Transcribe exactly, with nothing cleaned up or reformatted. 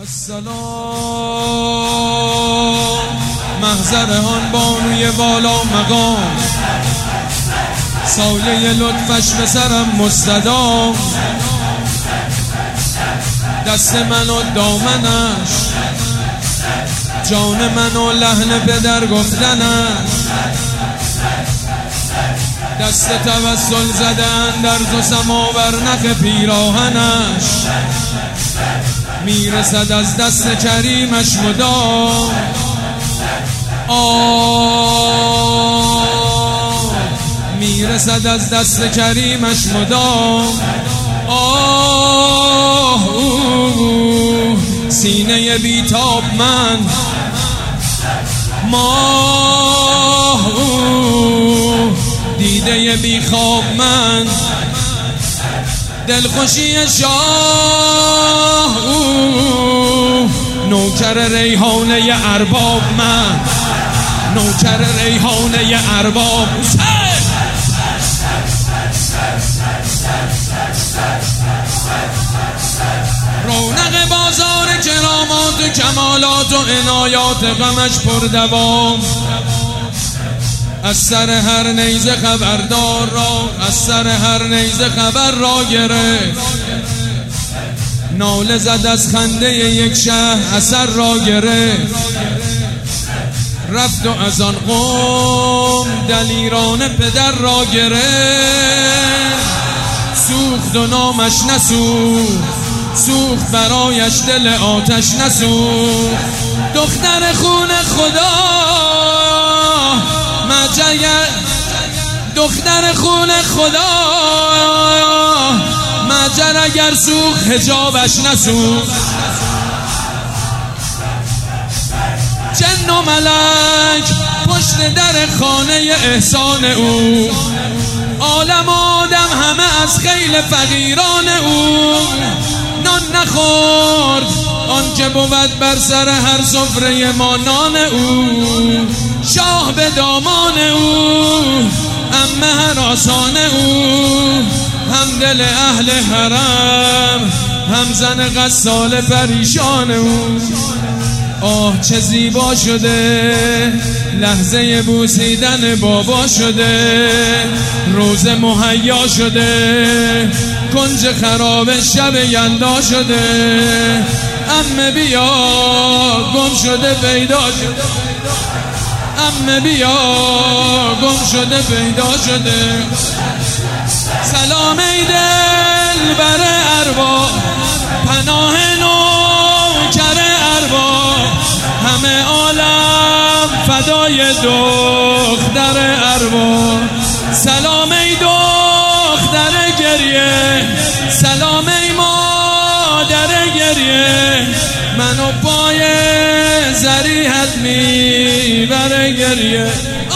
السلام محضر آن بانوی بالا مقام، سایه لطفش به سرم مستدام، دست من و دامنش، جان من و لحن پدر گفتنش، دست توسل زدن در دو سما بر نخ پیراهنش، میرسد از دست کریمش مدام. آه میرسد از دست کریمش مدام. آه سینه بیتاب من، ماه دیده بیخواب من، دلخوشی شاه نوکر ریحانه ارباب من، نوکر ریحانه ارباب. رونق بازار کرامات و کمالات و عنایات غمش پر دوام، از سر هر نیزه خبردار را، از سر هر نیزه خبر را گرفت، ناله زد از خنده یک شهر اثر را گرفت، رفت و از آن قوم دلیران پدر را گرفت، سوخت و نامش نسوخت، سوخت برایش دل آتش نسوخت، دختر خون خدا مجگر، دختر خون خدا مجر اگر سوخت حجابش نسوخت، جن و ملک پشت در خانه احسان او، عالم آدم همه از خیل فقیران او، نان نخورد آنکه بود بر سر هر سفره ما نان او، شاه به دامان او، عمه هراسان او، هم دل اهل حرم، هم زن غسال پریشان او. آه چه زیبا شده لحظه بوسیدن بابا شده، روز مهیا شده، کنج خراب شب یلدا شده، عمه بیا گم شده پیدا شده، عمه بیا گم شده پیدا شده. سلام ای دل بر ارواح، پناه نوکر ارواح، همه عالم فدای دختر ارواح. سلام ای دختر گریه، سلام ای مادر گریه، منو پای زریحت میبره گریه.